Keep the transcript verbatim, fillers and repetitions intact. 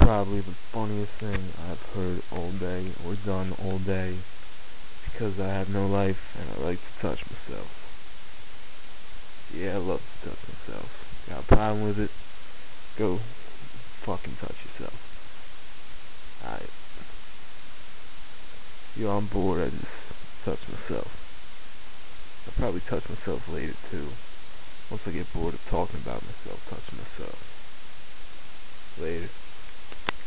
probably the funniest thing I've heard all day or done all day because I have no life and I like to touch myself. Yeah, I love to touch myself. Got a problem with it? Go fucking touch yourself. Alright. You're on board, I just touch myself. I'll probably touch myself later too. Once I get bored of talking about myself, touching myself. Later.